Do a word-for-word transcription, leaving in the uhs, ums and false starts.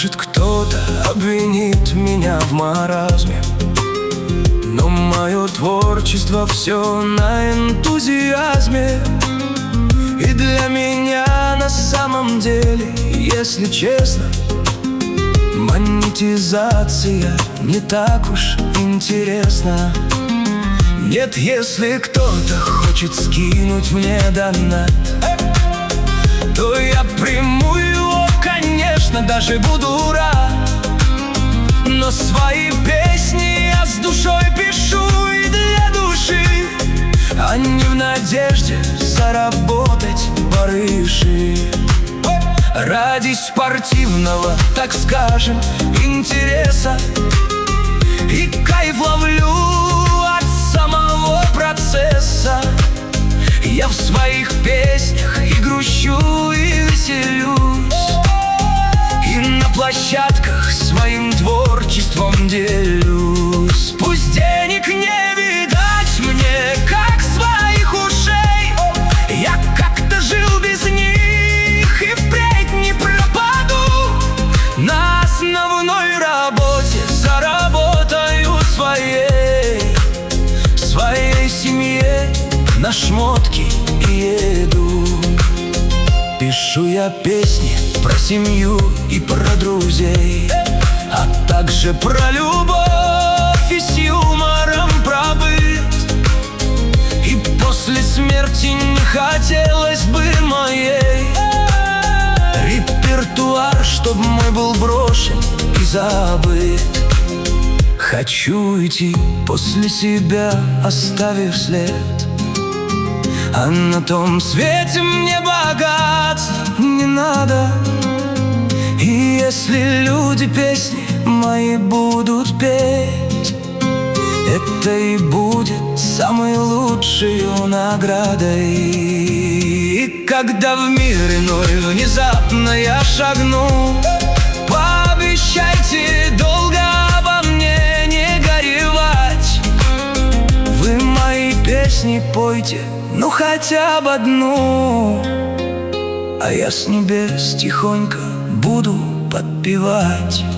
Может, кто-то обвинит меня в маразме, но мое творчество все на энтузиазме. И для меня на самом деле, если честно, монетизация не так уж интересна. Нет, если кто-то хочет скинуть мне донат, то я приму его, конечно, даже буду рад. Но свои песни я с душой пишу и для души, а не в надежде заработать барыши. Ради спортивного, так скажем, интереса и кайф ловлю от самого процесса. Я в своих песнях и грущу, и веселюсь, и на площадках своим творчеством делюсь. Пусть денег не видать мне, как своих ушей, я как-то жил без них и впредь не пропаду. На основной работе заработаю своей, своей семье на шмотки и еду. Пишу я песни про семью и про друзей, а также про любовь и с юмором про быт. И после смерти не хотелось бы моей репертуар, чтоб мой был брошен и забыт. Хочу идти после себя, оставив след, а на том свете мне богатств не надо. И если люди песни мои будут петь, это и будет самой лучшей наградой. И когда в мир иной внезапно я шагну, пообещайте долго обо мне не горевать. Вы мои песни пойте, ну хотя бы одну, а я с небес тихонько буду подпевать.